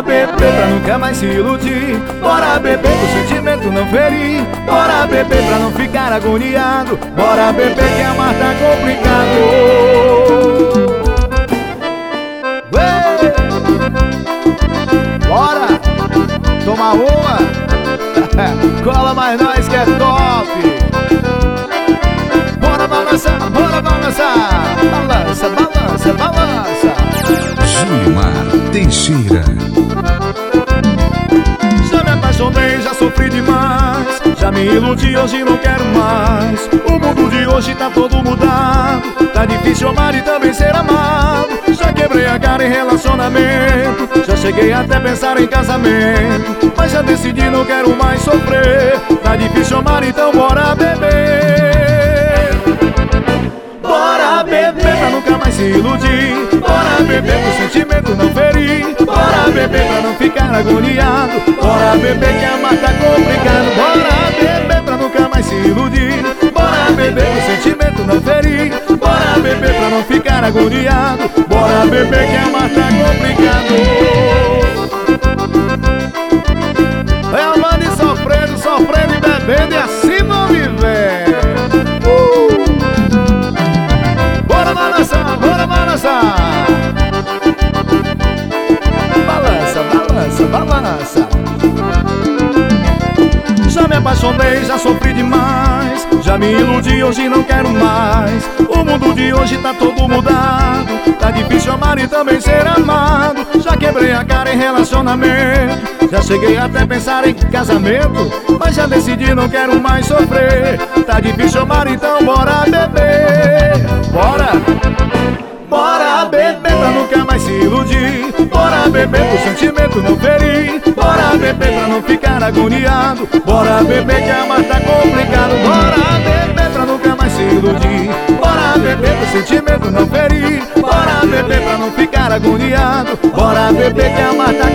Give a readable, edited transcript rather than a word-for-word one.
Bora beber pra nunca mais se iludir. Bora beber pro sentimento não ferir. Bora beber pra não ficar agoniado. Bora beber que amar tá complicado. Ué! Bora tomar uma. Cola mais nós que é top. Bora balançar, bora balançar. Balança, balança, balança. Gilmar Teixeira. Já me apaixonei, já sofri demais. Já me iludi, hoje não quero mais. O mundo de hoje tá todo mudado. Tá difícil amar e também ser amado. Já quebrei a cara em relacionamento. Já cheguei até a pensar em casamento. Mas já decidi, não quero mais sofrer. Tá difícil amar, então bora beber. Bora beber pra nunca mais se iludir. Bora beber pro sentimento não ferir. Bora beber pra não ficar agoniado. Bora beber que amar tá complicado. Bora beber pra nunca mais se iludir. Bora beber pro sentimento não ferir. Bora beber pra não ficar agoniado. Bora beber que amar tá complicado. É amando e sofrendo, sofrendo e bebendo, e assim não viver. Bora balançar, bora balançar. Balança, balança, balança. Já me apaixonei, já sofri demais. Já me iludi, hoje não quero mais. O mundo de hoje tá todo mudado. Tá difícil amar e também ser amado. Já quebrei a cara em relacionamento. Já cheguei até a pensar em casamento. Mas já decidi, não quero mais sofrer. Tá difícil amar, então bora beber. Bora! Bora beber pra nunca mais se iludir. Bora beber pro sentimento não ferir. Bora beber pra não ficar agoniado. Bora beber que amar tá complicado. Bora beber pra nunca mais se iludir. Bora beber pro sentimento não ferir. Bora beber pra não ficar agoniado. Bora beber que amar tá